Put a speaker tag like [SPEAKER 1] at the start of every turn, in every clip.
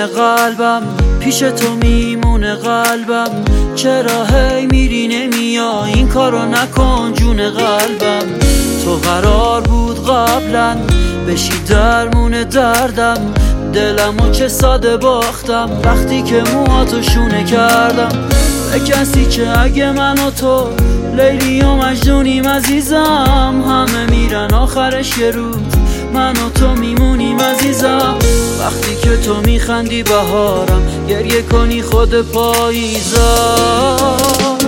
[SPEAKER 1] قلبم، پیش تو میمونه قلبم. چرا هی میری نمیای، این کارو نکن جون قلبم. تو قرار بود قبلا بشی درمون دردم، دلمو چه ساده باختم وقتی که موهاتو شونه کردم. به کسی که اگه من و تو لیلی و مجنونیم عزیزم، همه میرن آخرش یه روز من و تو میمونیم عزیزم. وقتی که تو میخندی بهارم، گریه کنی خود پاییزم.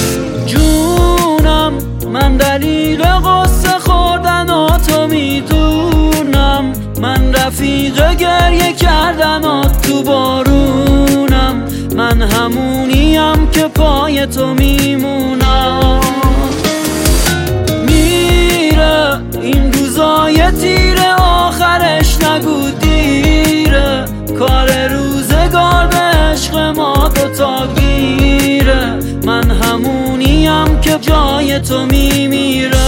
[SPEAKER 1] جونم من دلیل قصه خوردن و تو میدونم، من رفیق گریه کردن و تو بارونم، من همونیم که پای تو میمونم. میره این روزای تیره آخرش نگو دیره، کار روزگار به عشق ما دوتا گیره، من همونیم که جای تو میمیره.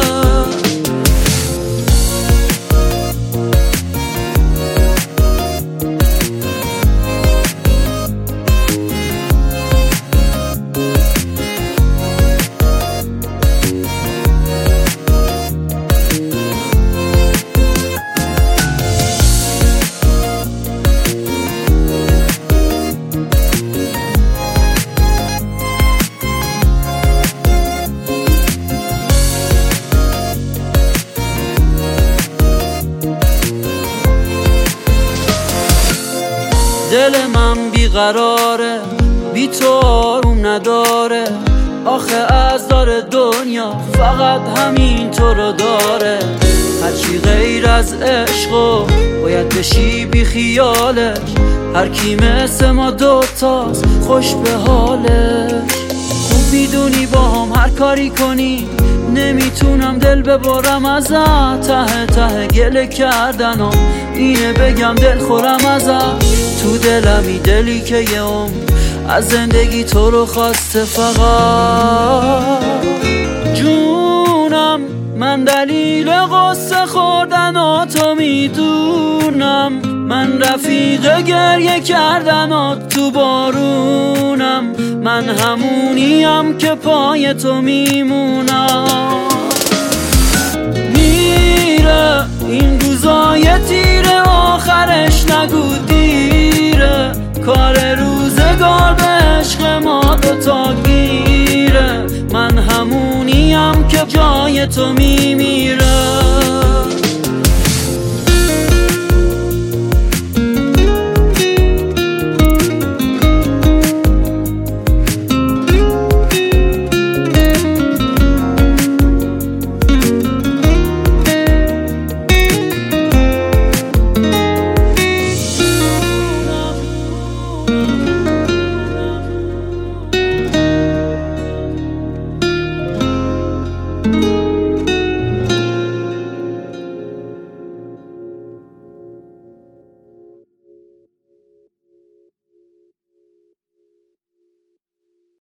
[SPEAKER 1] دل من بیقراره، بی تو آروم نداره، آخه از دار دنیا فقط همین تو رو داره. هرچی غیر از عشقو باید بشی بی خیالش، هر کی مثل ما دوتاست خوش به حالش. خوب میدونی با هم هر کاری کنی نمیتونم دل ببرم ازت، ته ته گله کردنم اینه بگم دل خورم ازت. تو دلمی دلی که یه عمر از زندگی تو رو خواسته فقط. جونم من دلیل قصه خوردن و تو میدونم، من رفیق گریه کردن و تو بارونم، من همونیم که پای تو میمونم. میره این روزای تیره آخرش نگو دیره، کار روزگار به عشق ما دوتا گیره، من همونیم که جای تو میمیره.